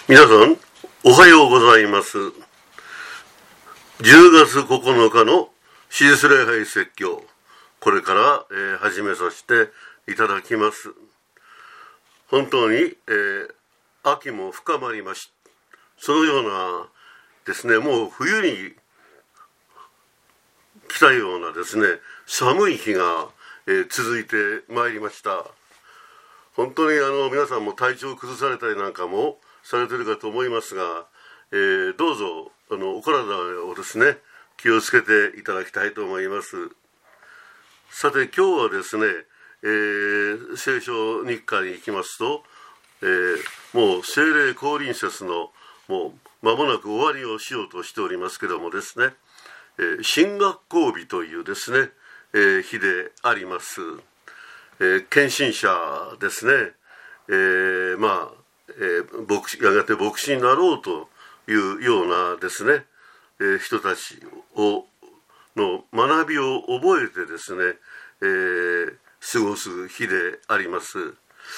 皆さんおはようございます。10月9日の手術礼拝説教、これから、始めさせていただきます。本当に、秋も深まりまし、そのようなですね、もう冬に来たようなですね、寒い日が、続いてまいりました。本当に皆さんも体調を崩されたりなんかもされているかと思いますが、どうぞお体をですね気をつけていただきたいと思います。さて今日はですね、聖書日課に行きますと、もう聖霊降臨節のもう間もなく終わりをしようとしておりますけどもですね、新学校日というですね、日であります。献身者ですね、やがて牧師になろうというようなですね、人たちの学びを覚えてですね、過ごす日であります。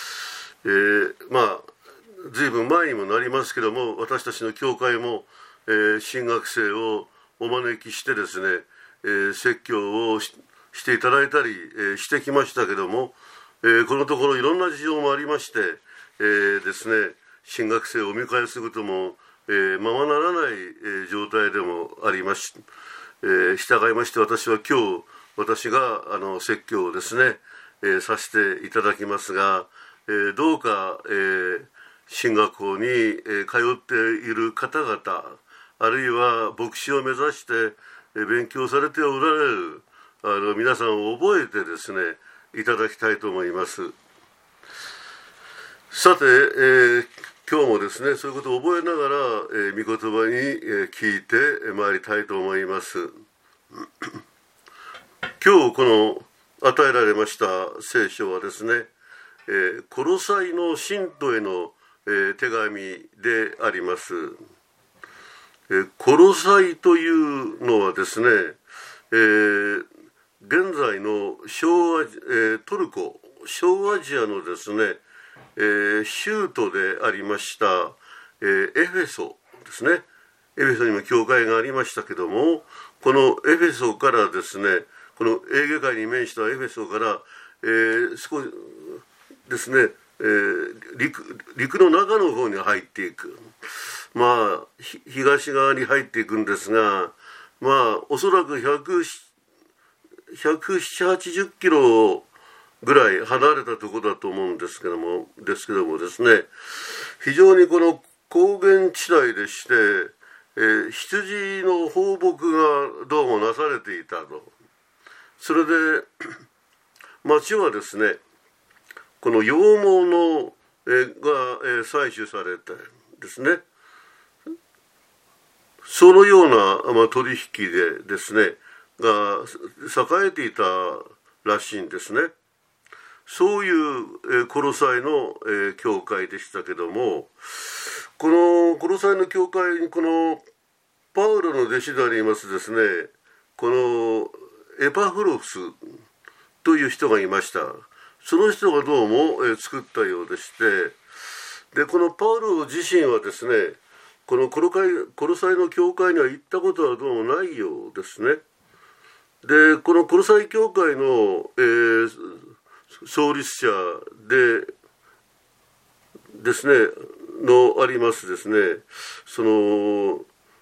随分前にもなりますけども、私たちの教会も、新学生をお招きしてですね、説教をしていただいたり、してきましたけども、このところいろんな事情もありまして、ですね、新学生をお迎えすることも、ままならない、状態でもあります。従いまして私は今日私が説教をですね、させていただきますが、どうか、進学校に、通っている方々、あるいは牧師を目指して、勉強されておられる皆さんを覚えてですねいただきたいと思います。さて、今日もですねそういうことを覚えながら、御言葉に、聞いてまいりたいと思います。今日この与えられました聖書はですね、コロサイの信徒への、手紙であります。コロサイというのはですね、現在のトルコ小アジアのですね、州都でありました、エフェソですね。エフェソにも教会がありましたけども、このエフェソからですね、このエーゲ海に面したエフェソから、少しですね、陸の中の方に入っていく、東側に入っていくんですが、おそらく170キロぐらい離れたところだと思うんですけどもですね、非常にこの高原地帯でして、羊の放牧がどうもなされていたと。それで町はですね、この羊毛のが採取されてですね、そのような、取引でですねが栄えていたらしいんですね。そういう、コロサイの、教会でしたけども、このコロサイの教会にこのパウロの弟子でありますですね、このエパフロスという人がいました。その人がどうも、作ったようでして、でこのパウロ自身はですね、このコロサイの教会には行ったことはどうもないようですね。でこのコロサイ教会の、創立者でですねありますですね、その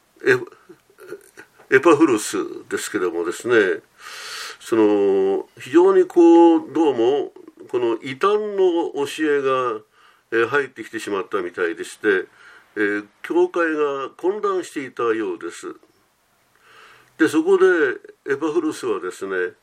エパフロスですけどもですね、その非常にどうもこの異端の教えが、入ってきてしまったみたいでして、教会が混乱していたようです。でそこでエパフロスはですね、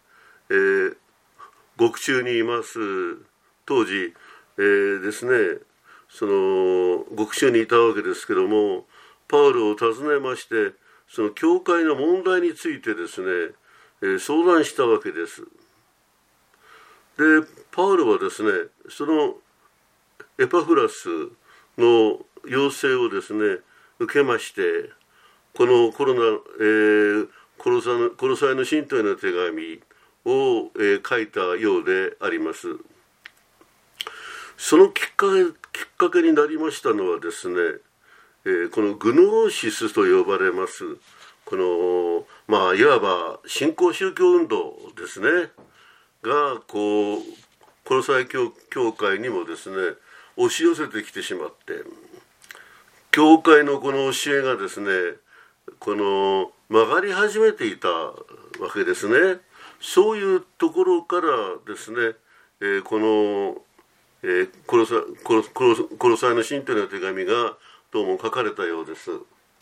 獄中にいます当時、ですね、その獄中にいたわけですけども、パウロを訪ねまして、その教会の問題についてですね、相談したわけです。でパウロはですね、そのエパフラスの要請をですね受けまして、このコロサイの信徒への手紙を、書いたようであります。そのきっかけになりましたのはですね、 このグノーシスと呼ばれますこのいわば新興宗教運動ですねがこうコロサイ教会にもですね押し寄せてきてしまって、教会のこの教えがですねこの曲がり始めていたわけですね。そういうところからですね、この、コロサイの信徒への手紙がどうも書かれたようです。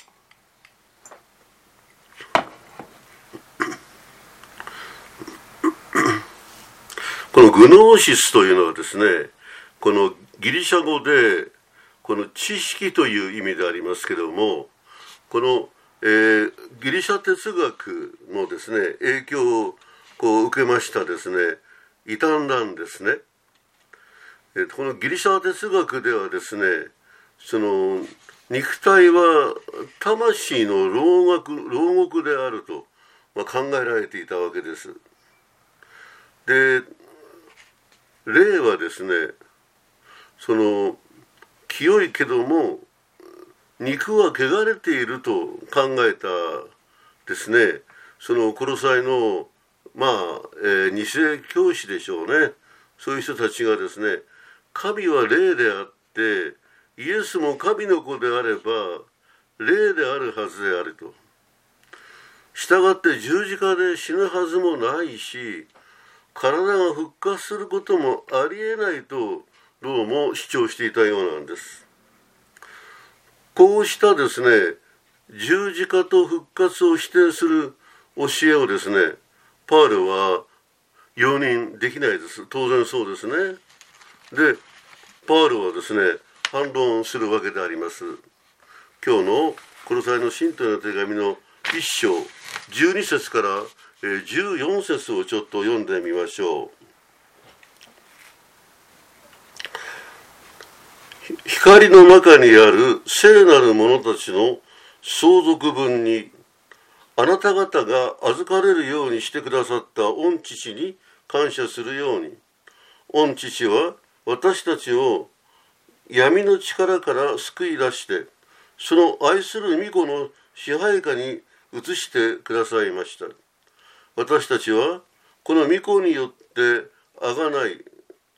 このグノーシスというのはですね、このギリシャ語でこの知識という意味でありますけれども、この、ギリシャ哲学のですね影響をこう受けましたですね異端なんですね。このギリシャ哲学ではですね、その肉体は魂の牢獄であると、考えられていたわけです。で、霊はですね、その清いけども肉は汚れていると考えたですね、そのコロサイの二世教師でしょうね。そういう人たちがですね、神は霊であってイエスも神の子であれば霊であるはずであると。したがって十字架で死ぬはずもないし、体が復活することもありえないとどうも主張していたようなんです。こうしたですね十字架と復活を否定する教えをですねパウロは容認できないです。当然そうですね。でパウロはですね反論するわけであります。今日のコロサイの信徒への手紙の1章12節から14節をちょっと読んでみましょう。光の中にある聖なる者たちの相続分にあなた方が預かれるようにしてくださった御父に感謝するように、御父は私たちを闇の力から救い出してその愛する御子の支配下に移してくださいました。私たちはこの御子によって贖い、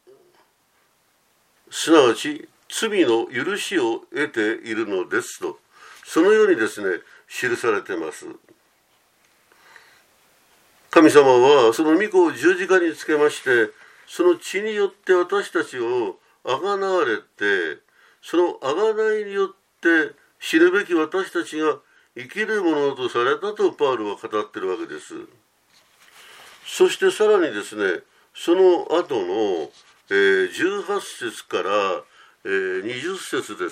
すなわち罪の許しを得ているのですと、そのようにですね記されています。神様はその御子を十字架につけまして、その血によって私たちを贖われて、その贖いによって死ぬべき私たちが生きるものとされたとパウロは語っているわけです。そしてさらにですね、その後の、18節から20節です。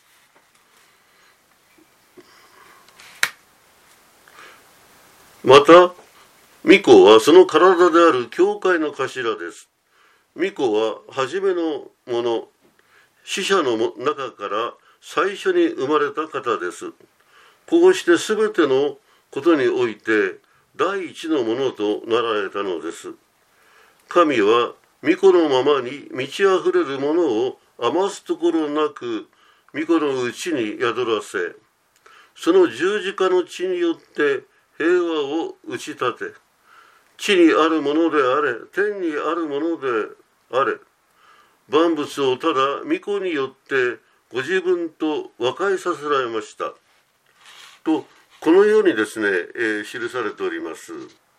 また御子はその体である教会の頭です。御子は初めのもの、死者の中から最初に生まれた方です。こうしてすべてのことにおいて第一のものとなられたのです。神は御子のままに満ち溢れるものを余すところなく御子のうちに宿らせ、その十字架の血によって平和を打ち立て、地にあるものであれ天にあるものであれ、万物をただ御子によってご自分と和解させられましたと、このようにですね、記されております。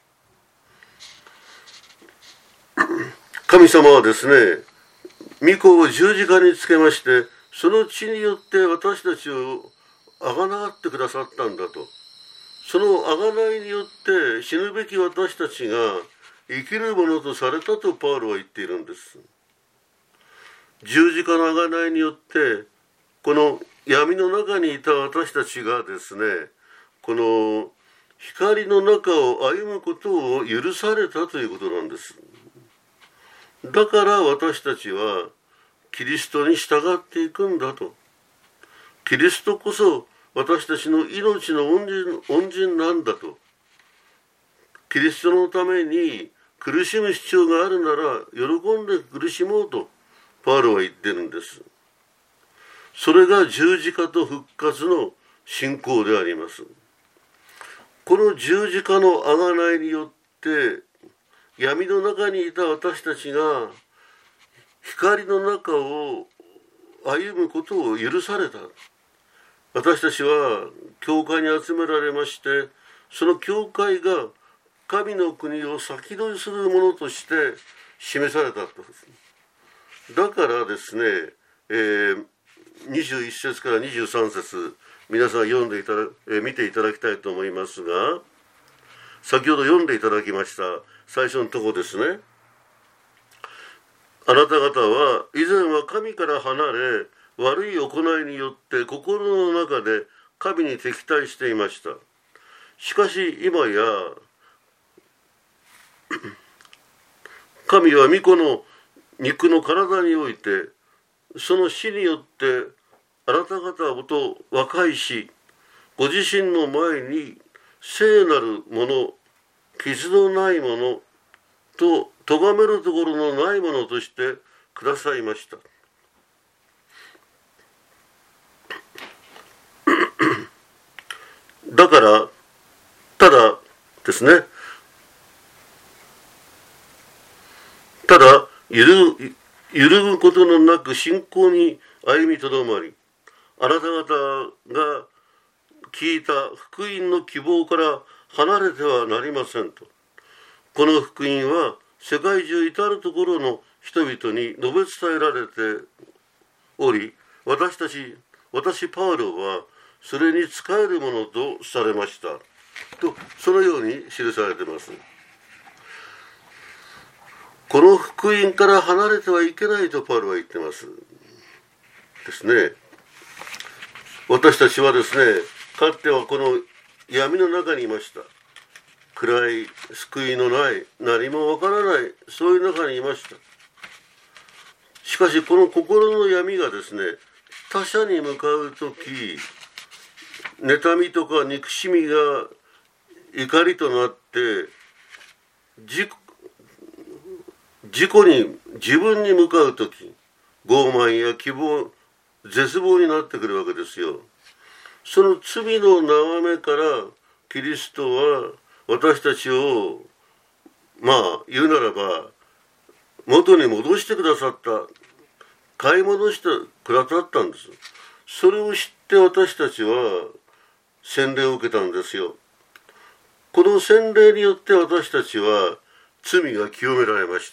神様はですね、御子を十字架につけまして、その血によって私たちを贖ってくださったんだと。その贖いによって死ぬべき私たちが生きるものとされたとパウロは言っているんです。十字架の贖いによってこの闇の中にいた私たちがですね、この光の中を歩むことを許されたということなんです。だから私たちはキリストに従っていくんだと。キリストこそ私たちの命の恩人なんだと。キリストのために苦しむ必要があるなら喜んで苦しもうとパウロは言ってるんです。 それが十字架と復活の信仰であります。この十字架の贖いによって闇の中にいた私たちが光の中を歩むことを許された。私たちは教会に集められまして、その教会が神の国を先取りするものとして示されたと。だからですね、21節から23節皆さん見ていただきたいと思いますが、先ほど読んでいただきました最初のところですね。あなた方は以前は神から離れ、悪い行いによって心の中で神に敵対していました。しかし今や神は御子の肉の体において、その死によってあなた方と和解し、ご自身の前に聖なるもの、傷のないものと咎めるところのないものとしてくださいました。だからただですね、ただ揺るぐことのなく信仰に歩みとどまり、あなた方が聞いた福音の希望から離れてはなりませんと。この福音は世界中至るところの人々に述べ伝えられており、私パウロはそれに仕えるものとされましたと、そのように記されています。この福音から離れてはいけないとパウロは言ってますですね。私たちはですね、かつてはこの闇の中にいました。暗い、救いのない、何もわからない、そういう中にいました。しかしこの心の闇がですね、他者に向かうとき、妬みとか憎しみが怒りとなって自分に向かうとき、傲慢や希望、絶望になってくるわけですよ。その罪の眺めからキリストは私たちを言うならば元に戻してくださった、買い戻してくださったんです。それを知って私たちは洗礼を受けたんですよ。この洗礼によって私たちは罪が清められました。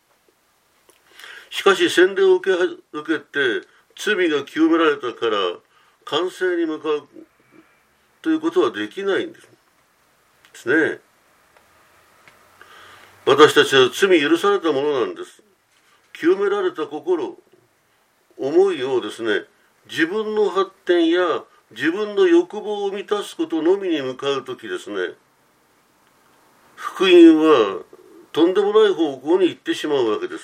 しかし洗礼を受けて罪が清められたから完成に向かうということはできないんですね。私たちは罪許されたものなんです。清められた心、思いをですね、自分の発展や自分の欲望を満たすことのみに向かうときですね、福音はとんでもない方向に行ってしまうわけです。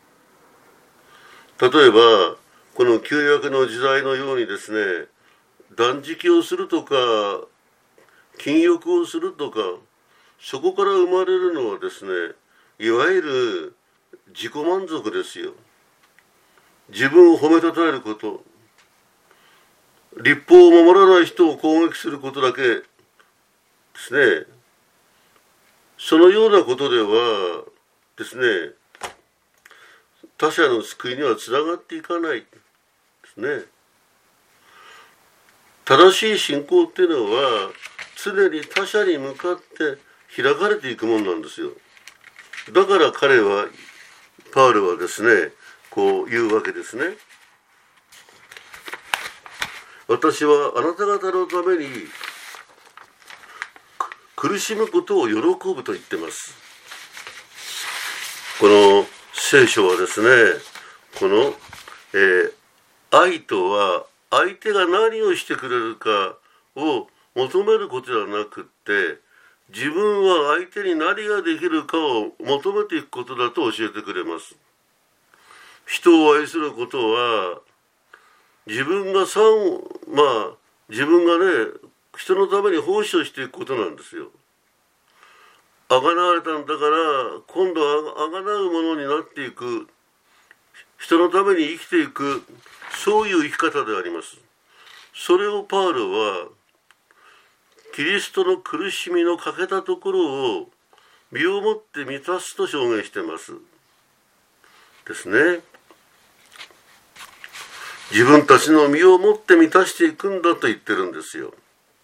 例えばこの旧約の時代のようにですね、断食をするとか禁欲をするとか、そこから生まれるのはですね、いわゆる自己満足ですよ。自分を褒めたたえること、律法を守らない人を攻撃することだけですね。そのようなことではですね、他者の救いにはつながっていかないですね。正しい信仰っていうのは常に他者に向かって開かれていくものなんですよ。だからパウロはですね、こう言うわけですね。私はあなた方のために苦しむことを喜ぶと言ってます。この聖書はですね、この、愛とは相手が何をしてくれるかを求めることではなくって、自分は相手に何ができるかを求めていくことだと教えてくれます。人を愛することは自分がね、人のために奉仕をしていくことなんですよ。あがなわれたんだから今度はあがなうものになっていく、人のために生きていく、 そういう生き方であります。それをパウロはキリストの苦しみの欠けたところを身をもって満たすと証言していますですね。自分たちの身をもって満たしていくんだと言ってるんですよ。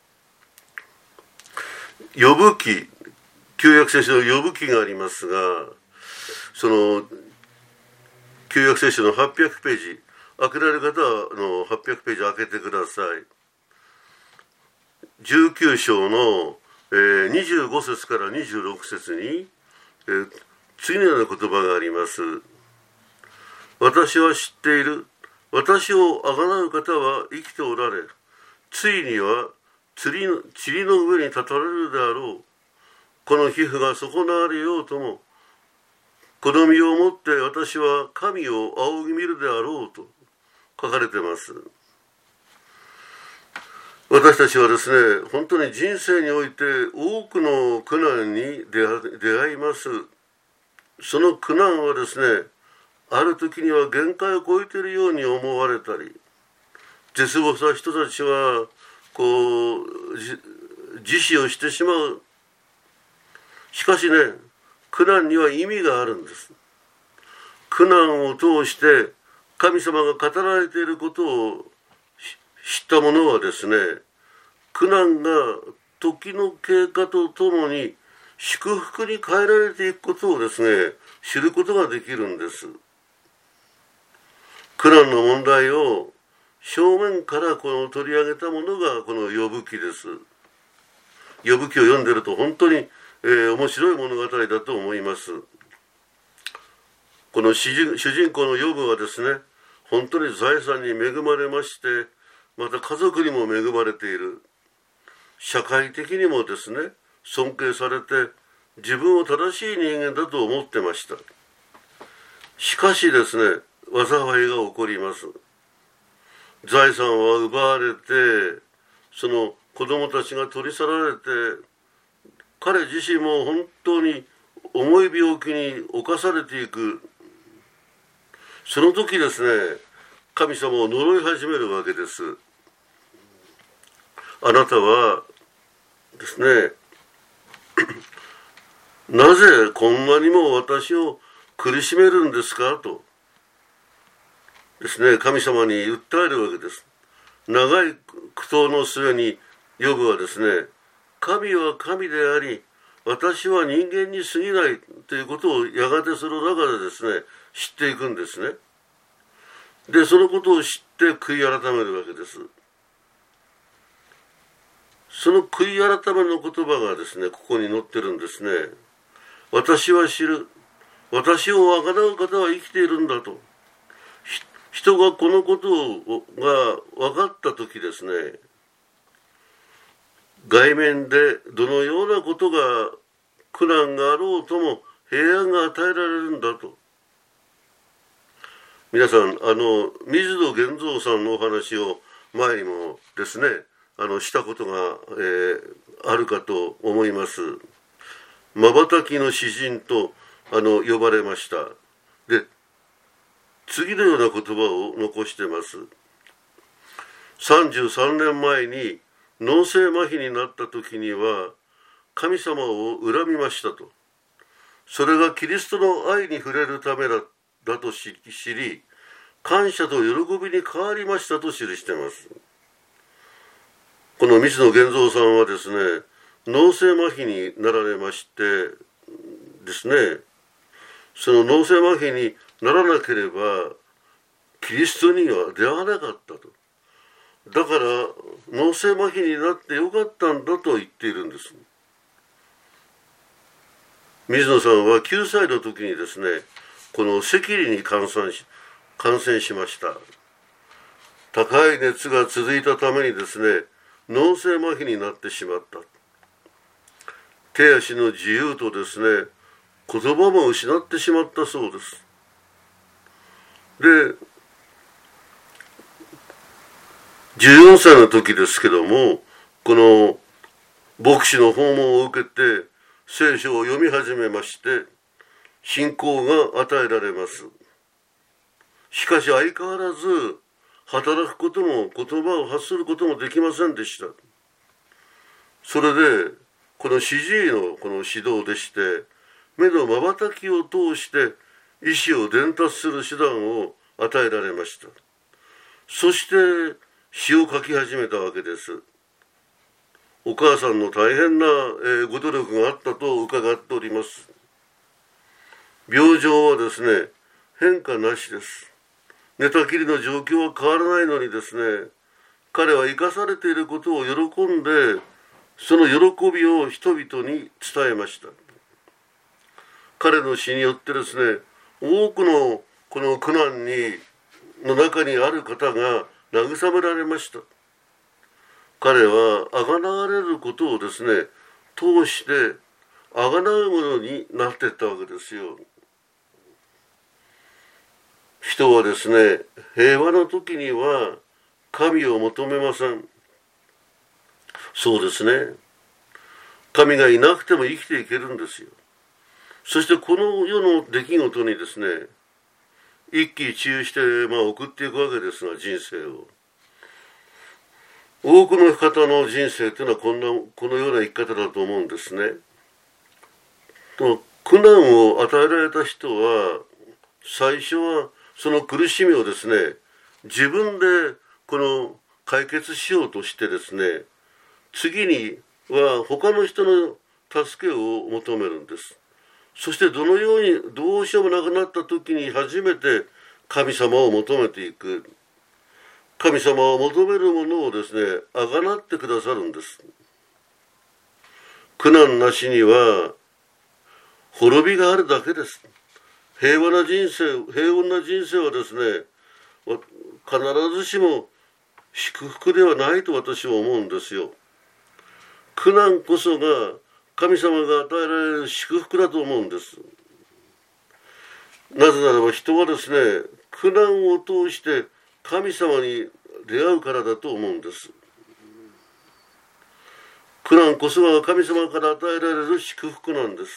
呼ぶ記、旧約聖書の呼ぶ記がありますが、その旧約聖書の800ページ、開けられる方は800ページ開けてください。19章の25節から26節に次のような言葉があります。私は知っている。私をあがなう方は生きておられ、ついには塵の上に立たれるであろう。この皮膚が損なわれようとも、この身をもって私は神を仰ぎ見るであろうと書かれています。私たちはですね、本当に人生において多くの苦難に出会います。その苦難はですね、ある時には限界を超えているように思われたり、絶望した人たちは自死をしてしまう。しかしね、苦難には意味があるんです。苦難を通して神様が語られていることを知った者はですね、苦難が時の経過とともに祝福に変えられていくことをですね、知ることができるんです。苦難の問題を正面から取り上げたものがこの呼ぶ記です。呼ぶ記を読んでいると本当に、面白い物語だと思います。この主人公の呼ぶはですね、本当に財産に恵まれまして、また家族にも恵まれている。社会的にもですね、尊敬されて自分を正しい人間だと思ってました。しかしですね、災いが起こります。財産は奪われて、その子供たちが取り去られて、彼自身も本当に重い病気に侵されていく。その時ですね、神様を呪い始めるわけです。あなたはですね、なぜこんなにも私を苦しめるんですかとですね、神様に訴えるわけです。長い苦闘の末にヨブはですね、神は神であり、私は人間に過ぎないということをやがてその中でですね、知っていくんですね。で、そのことを知って悔い改めるわけです。その悔い改めの言葉がですね、ここに載ってるんですね。私は知る。私をあがなう方は生きているんだと。人がこのことが分かったときですね、外面でどのようなことが苦難があろうとも平安が与えられるんだと。皆さん、水野源三さんのお話を前にもですね、したことが、あるかと思います。瞬きの詩人と呼ばれました。で、次のような言葉を残しています。33年前に脳性麻痺になった時には神様を恨みましたと。それがキリストの愛に触れるためだと知り、感謝と喜びに変わりましたと記しています。この水野源三さんはですね、脳性麻痺になられましてですね、その脳性麻痺にならなければキリストには出会わなかったと。だから脳性麻痺になってよかったんだと言っているんです。水野さんは9歳の時にですね、この赤痢に感染しました。高い熱が続いたためにですね、脳性麻痺になってしまった。手足の自由とですね、言葉も失ってしまったそうです。で、14歳の時ですけども、この牧師の訪問を受けて聖書を読み始めまして、信仰が与えられます。しかし相変わらず働くことも言葉を発することもできませんでした。それでこの主治医のこの指導でして、目の瞬きを通して意思を伝達する手段を与えられました。そして詩を書き始めたわけです。お母さんの大変なご努力があったと伺っております。病状はですね、変化なしです。寝たきりの状況は変わらないのにですね、彼は生かされていることを喜んで、その喜びを人々に伝えました。彼の詩によってですね、多くのこの苦難の中にある方が慰められました。彼は贖われることをですね、通して贖うものになっていったわけですよ。人はですね、平和の時には神を求めません。そうですね。神がいなくても生きていけるんですよ。そしてこの世の出来事にですね、一喜一憂して送っていくわけですが、人生を。多くの方の人生というのはこのような生き方だと思うんですね。苦難を与えられた人は、最初はその苦しみをですね、自分でこの解決しようとしてですね、次には他の人の助けを求めるんです。そしてどうしようもなくなった時に初めて神様を求めていく。神様を求めるものをですね、あがなってくださるんです。苦難なしには滅びがあるだけです。平穏な人生はですね、必ずしも祝福ではないと私は思うんですよ。苦難こそが神様が与えられる祝福だと思うんです。なぜならば人はですね、苦難を通して神様に出会うからだと思うんです。苦難こそが神様から与えられる祝福なんです。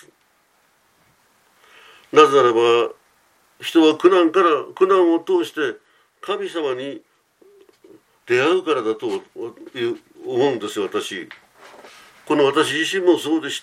なぜならば人は苦難を通して神様に出会うからだと思うんですよ、私。私自身もそうでした。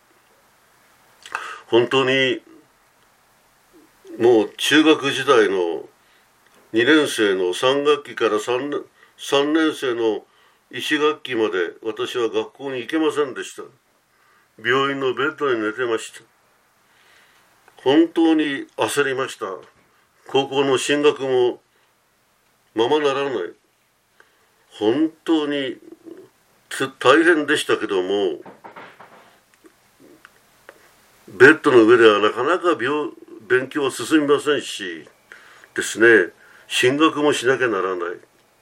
本当にもう中学時代の2年生の3学期から3年生の1学期まで私は学校に行けませんでした。病院のベッドに寝てました。本当に焦りました。高校の進学もままならない。本当に大変でしたけども、ベッドの上ではなかなか勉強は進みませんしですね、進学もしなきゃならない。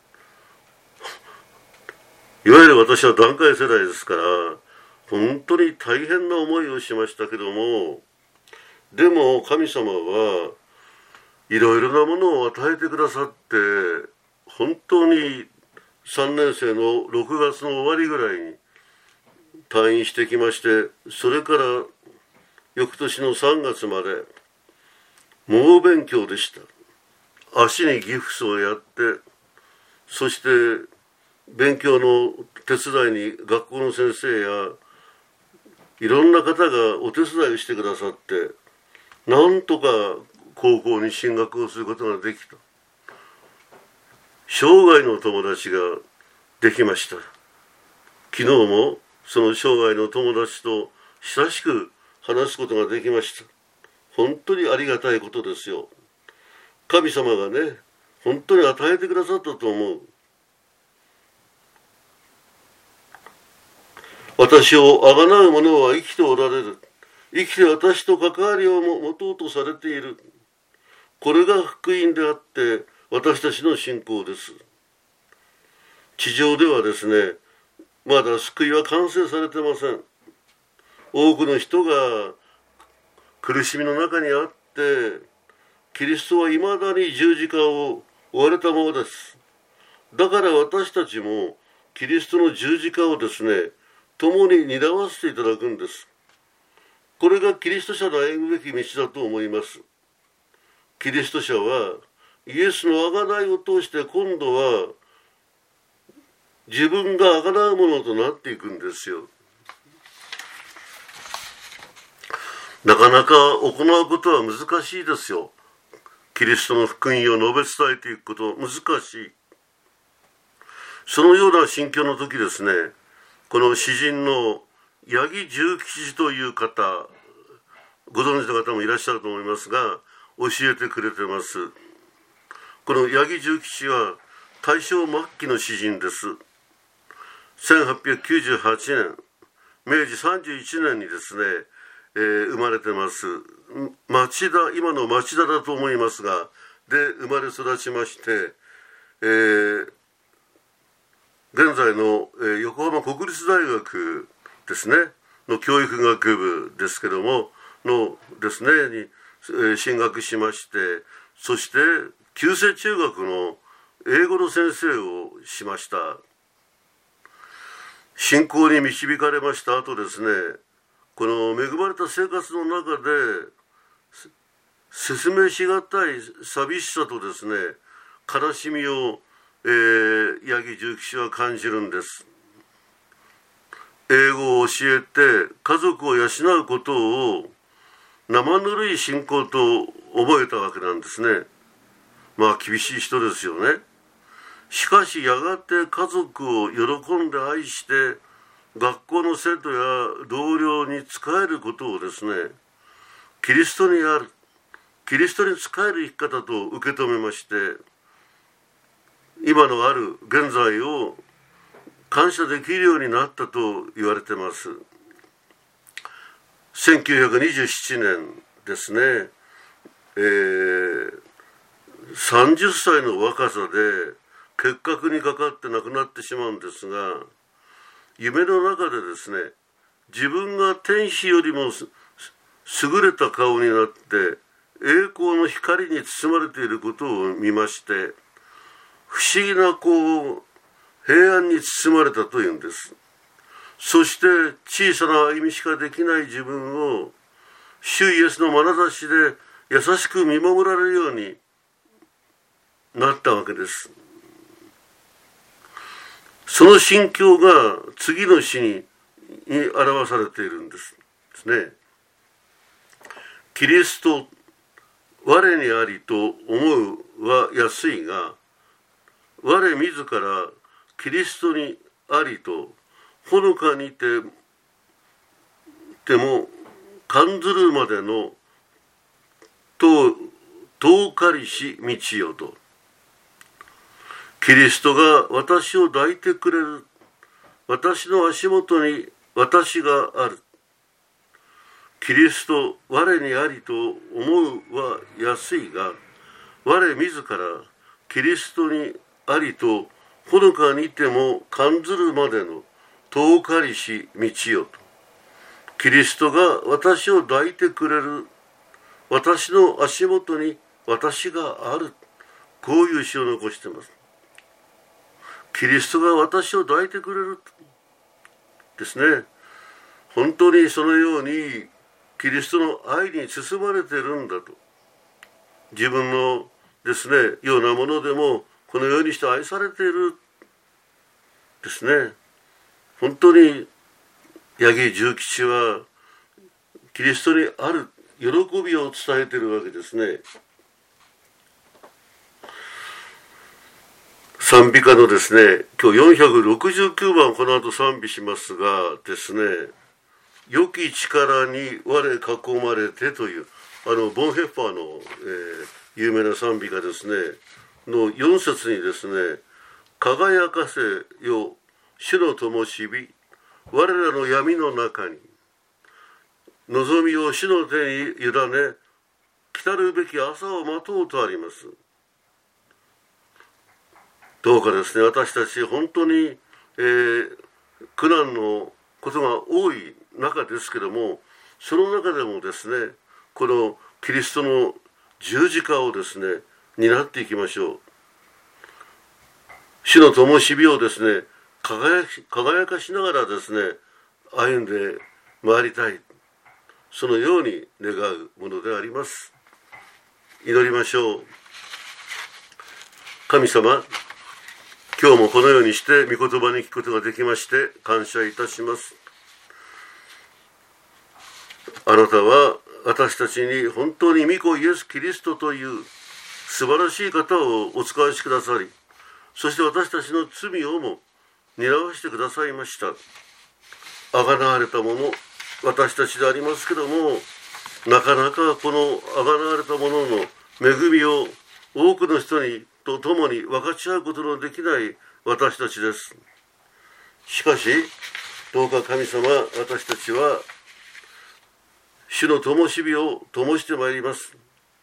いわゆる私は団塊世代ですから、本当に大変な思いをしましたけども、でも神様はいろいろなものを与えてくださって、本当に3年生の6月の終わりぐらいに退院してきまして、それから翌年の3月まで猛勉強でした。足にギプスをやって、そして勉強の手伝いに学校の先生やいろんな方がお手伝いをしてくださって、なんとか高校に進学をすることができた。生涯の友達ができました。昨日もその生涯の友達と親しく話すことができました。本当にありがたいことですよ。神様がね、本当に与えてくださったと思う。私をあがなう者は生きておられる。生きて私と関わりを持とうとされている。これが福音であって私たちの信仰です。地上ではですね、まだ救いは完成されてません。多くの人が苦しみの中にあって、キリストは未だに十字架を追われたままです。だから私たちもキリストの十字架をですね、共に担わせていただくんです。これがキリスト者の歩むべき道だと思います。キリスト者はイエスの贖いを通して今度は自分が贖うものとなっていくんですよ。なかなか行うことは難しいですよ。キリストの福音を述べ伝えていくこと難しい。そのような心境の時ですね、この詩人の八木重吉という方、ご存知の方もいらっしゃると思いますが、教えてくれてます。この八木重吉は大正末期の詩人です。1898年、明治31年にですね、生まれてます。町田、今の町田だと思いますが、で生まれ育ちまして、現在の、横浜国立大学ですねの教育学部ですけどものですねに、進学しまして、そして旧制中学の英語の先生をしました。信仰に導かれました後ですね、この恵まれた生活の中で説明しがたい寂しさとですね悲しみを、八木重吉は感じるんです。英語を教えて家族を養うことを生ぬるい信仰と覚えたわけなんですね。まあ厳しい人ですよね。しかしやがて家族を喜んで愛して学校の生徒や同僚に仕えることをですね、キリストにある、キリストに仕える生き方と受け止めまして、今のある現在を感謝できるようになったと言われてます。1927年ですね、30歳の若さで結核にかかって亡くなってしまうんですが、夢の中でですね、自分が天使よりも優れた顔になって栄光の光に包まれていることを見まして、不思議な平安に包まれたというんです。そして小さな歩みしかできない自分を主イエスの眼差しで優しく見守られるようになったわけです。その心境が次の詩に表されているんですね。キリスト我にありと思うは安いが、我自らキリストにありとほのかにても感ずるまでの遠かりし道よと。キリストが私を抱いてくれる。私の足元に私がある。キリスト我にありと思うは安いが、我自らキリストにありとほのかにても感ずるまでの遠かりし道よと。キリストが私を抱いてくれる。私の足元に私がある。こういう詩を残しています。キリストが私を抱いてくれるですね。本当にそのようにキリストの愛に包まれているんだと。自分のですねようなものでもこのようにして愛されているですね。本当に八木重吉はキリストにある喜びを伝えているわけですね。賛美歌のですね、今日469番この後賛美しますがですね、良き力に我囲まれてというボンヘッファーの、有名な賛美歌ですねの4節にですね、輝かせよ主の灯火、我らの闇の中に望みを主の手に委ね来たるべき朝を待とうとあります。どうかですね、私たち本当に、苦難のことが多い中ですけども、その中でもですね、このキリストの十字架をですね担っていきましょう。主の灯火をですね輝かしながらですね歩んでまいりたい、そのように願うものであります。祈りましょう。 神様、今日もこのようにして御言葉に聞くことができまして感謝いたします。あなたは私たちに本当に御子イエス・キリストという素晴らしい方をお使わしくださり、そして私たちの罪をも担わしてくださいました。あがなわれたもの、私たちでありますけども、なかなかこのあがなわれたものの恵みを多くの人にと共に分かち合うことのできない私たちです。しかし、どうか神様、私たちは主の灯火を灯してまいります。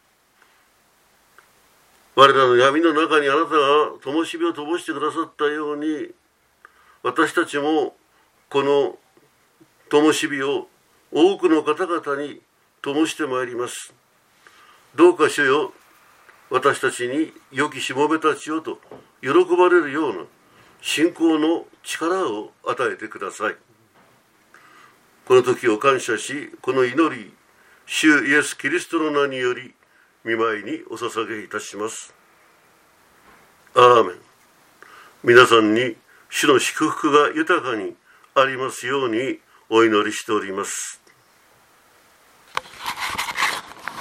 我らの闇の中にあなたが灯火を灯してくださったように、私たちもこの灯火を多くの方々に灯してまいります。どうか主よ、私たちに良きしもべたちよと喜ばれるような信仰の力を与えてください。この時を感謝し、この祈り、主イエス・キリストの名により御前にお捧げいたします。アーメン。皆さんに主の祝福が豊かにありますようにお祈りしております。